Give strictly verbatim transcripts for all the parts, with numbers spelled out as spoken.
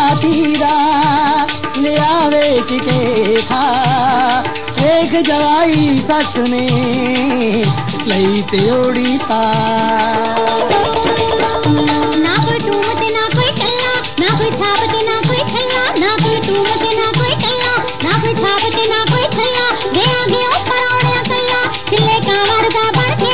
तीरा लिया बेच के खा एक जवाई सस ने लई त्योड़ी पा ना कोई टूमते ना कोई टल्ला ना कोई छापते ना कोई ठल्ला ना कोई टूमते ना कोई टल्ला ना कोई छापते ना कोई ठल्ला वे आगे ऊपर औड़े कल्ला चिल्ले कांवर का बन के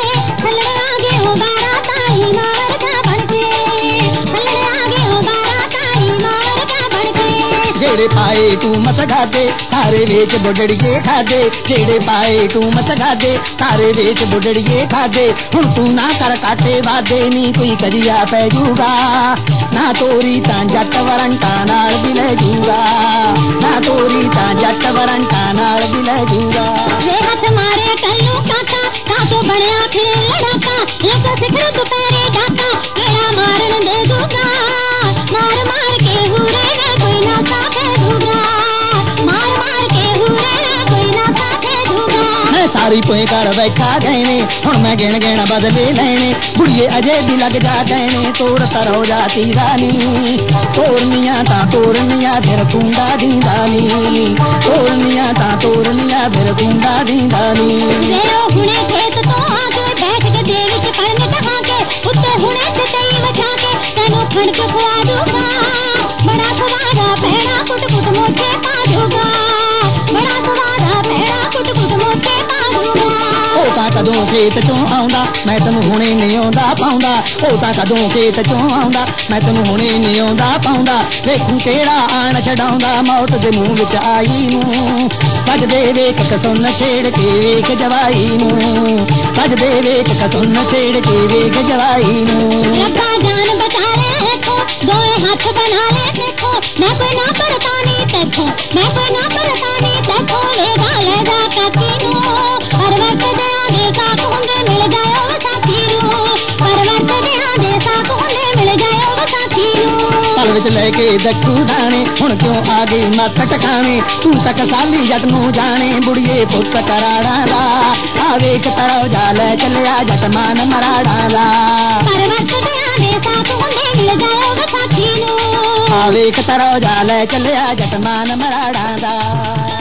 थल्ले आगे हो बारा ताई मार का बन के थल्ले आगे हो बारा ताई मार का बन के जेड़े पाए तू मत खादे सारे वेच बुढ़ड़िए खादे जेड़े पाए तू मत खादे सारे वेच बुढ़ड़िए खादे हुण तू ना कर काटे वादे नी कोई करिया पै जूगा ना तोरी तां जट वरंटा नाल बिले जूगा ना तोरी तां जट वरंटा नाल बिले जूगा वे हथ मारे कल्लू काका काको बनया फिरे लड़ाका एक सिखर दुपहरे डाका एड़ा मारन दे दूगा मार मार के हुरे रे कोई ना साथे दूगा मार मार के हुरे रे कोई ना साथे दूगा मैं सारी पोए कर बैठा गहने हुण मैं गिण गिण बदले लेने बुढ़िए अजे भी लग जा गहने तोर तरह जाती रानी तोरनिया ता तोरनिया फिर कुंडा दींदानी तोरनिया ता तोरनिया फिर कुंडा दींदानी मेरो हुणे खेत तो आके बैठ के देवी के पढ़ने कहा के उत्ते हुणे से तई बचा के तेनू ठंड के खुआ दूंगा बड़ा सवारा भेड़ा कुट कुट मोचे पा दूंगा बड़ा सवारा भेड़ा कुट कुट मोचे पा दूंगा ओ ता कदों खेत चों आउंदा मैं तैनू हुणे नहीं आउंदा पाउंदा ओ ता कदों खेत चों आउंदा मैं तैनू हुणे नहीं आउंदा पाउंदा वेखूं केड़ा आण छडाउंदा मौत दे मूंह विच आई नूं भजदे वेख कसुन छेड़ के वेख जवाई नूं भजदे वेख कसुन छेड़ के वेख जवाई नूं रब्बा जान बचा ले देखो दोए हाथ बना ले देखो मैं कोई ना परतानी देखो मैं कोई ना परतानी देखो लेगा ले जा काकी नूं परवत दे आगे साथ होंगे मिल जायो साथी नूं परवत दे आगे साथ होंगे मिल जायो साथी नूं पल विच लेके दक्कू दाने हुण क्यों आ गई मत टकाने तू तक साली जट नूं जाने बुढ़िए पुत कराड़ा दा आ वेख तरव जा ले चलिया जट मान मराड़ा दा परवत दे आगे साथ होंगे मिल जायो साथी नूं आ वेख तरव जा ले चलिया जट मान मराड़ा दा।